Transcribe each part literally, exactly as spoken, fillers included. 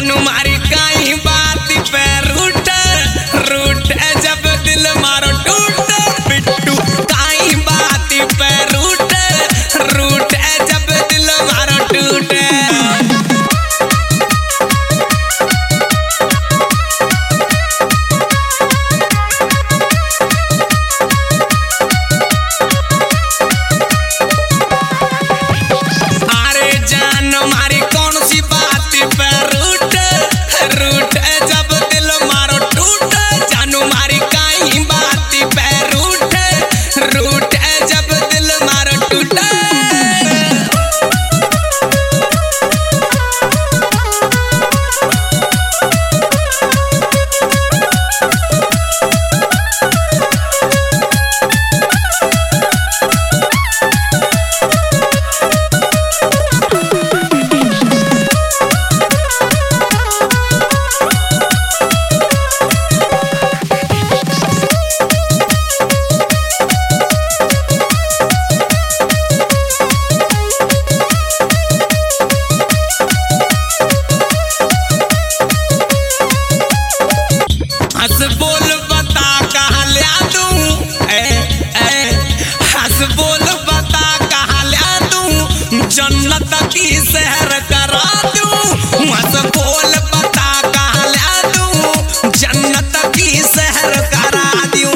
जानू मारी काई बात पे रूठ रूठ जब दिल मारो टूट बिट्टू काई बात पे रूठ रूठ जब दिल मारो टूट। अरे जान मारी कौन सी बात पे रूठ रूठ जब दिल मारो टूट जानू मारी काई बात पे रूठ रूठ जब दिल मारो टूट। हंस बोल बता कहाँ ला दूं ए ए हंस बोल बता कहाँ ला दूं जन्नत की सैर करा दूं। हंस बोल बता कहाँ ला दूं जन्नत की सैर करा दूं।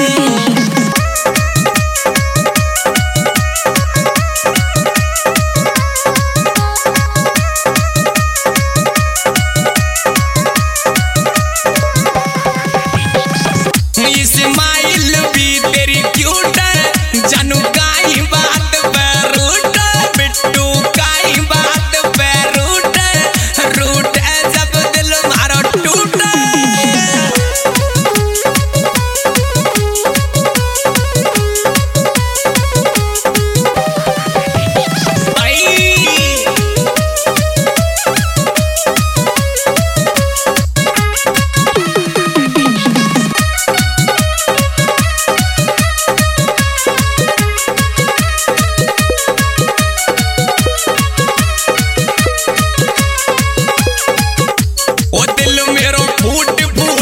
इस्माइल भी तेरी क्यूट जानू काई बात पे रूठ बिट्टू काई बात पे रूठ रूठ जब दिल मारो टूट। ओ दिल मेरो फूट फूट